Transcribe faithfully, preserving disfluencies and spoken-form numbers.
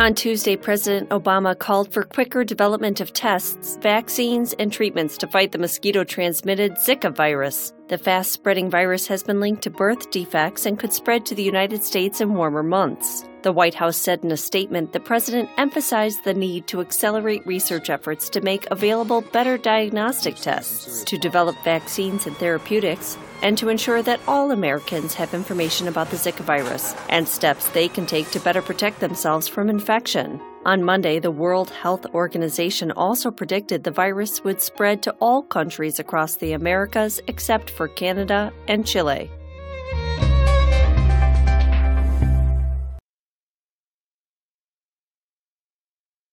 On Tuesday, President Obama called for quicker development of tests, vaccines, and treatments to fight the mosquito-transmitted Zika virus. The fast-spreading virus has been linked to birth defects and could spread to the United States in warmer months. The White House said in a statement the president emphasized the need to accelerate research efforts to make available better diagnostic tests, to develop vaccines and therapeutics, and to ensure that all Americans have information about the Zika virus and steps they can take to better protect themselves from infection. On Monday, the World Health Organization also predicted the virus would spread to all countries across the Americas except for Canada and Chile.